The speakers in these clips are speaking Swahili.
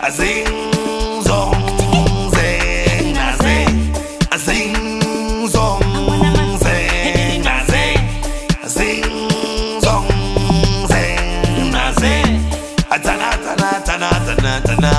Zing zong zing na zing. Zing zong zing na zing. Zing zong zing na zing. Atana tana tana tana tana.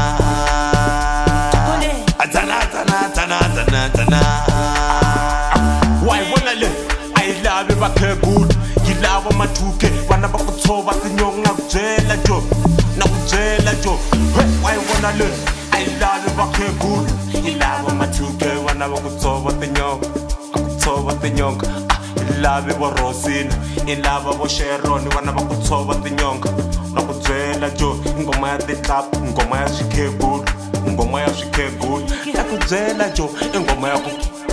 Atana tana tana tana tana. Why wanna le? I love you back good. You love my 2K. Wanna back to so back in your now jail jo. Now jail jo. Why wanna le? I love you back good. You love my 2K. Wanna back to so back in your so back in your. You love you for Rosin. You love you for Sharon. Wanna back to so back in your. Now jail jo. Ngoma ya the club. Ngoma ya shike good. Ngoma ya shike good. Now jail jo. Ngoma ya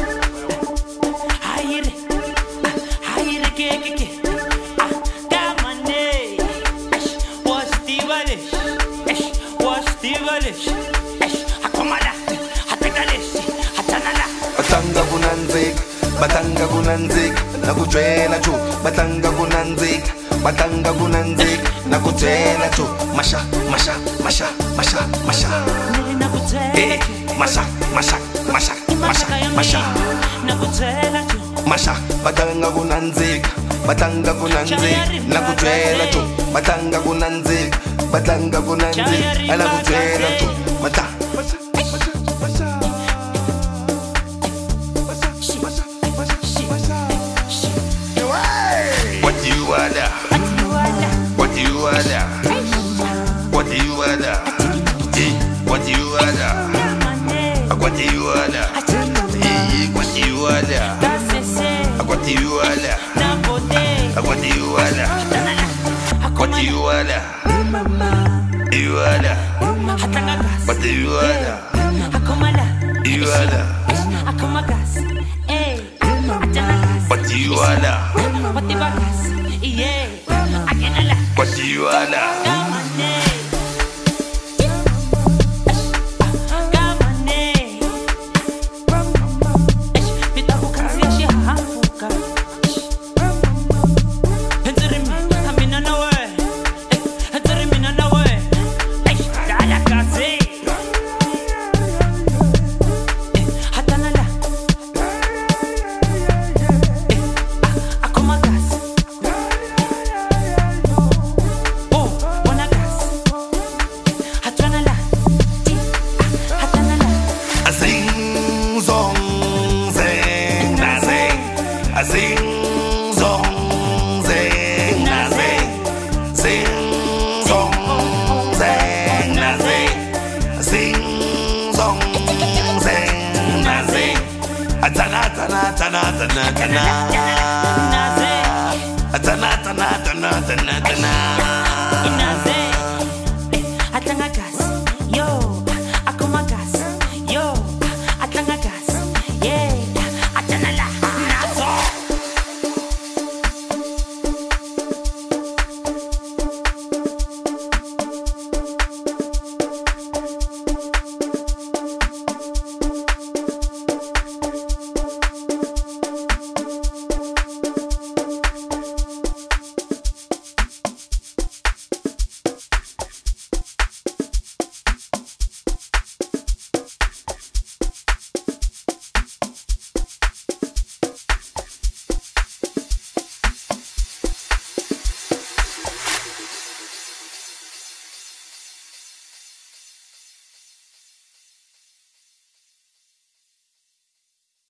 Batanga kunanzik, nakujwela tu. Batanga kunanzik, batanga kunanzik, nakujwela tu. Masha, masha, masha, masha, masha. Eh, masha, masha, masha, masha, masha. Masha, batanga kunanzik, batanga kunanzik, nakujwela tu. Batanga kunanzik, batanga kunanzik, nakujwela tu. Mata. What do you wanna? What do you wanna? What do you wanna? What do you wanna? What do you wanna? What do you wanna? What do you wanna? What do you wanna? What do you wanna? You wanna? What do you wanna? You wanna? What do you wanna? What do you wanna? Zing zong zing na zing. Zing zong zing na zing. Zing zong zing na zing. Atana tana tana tana tana.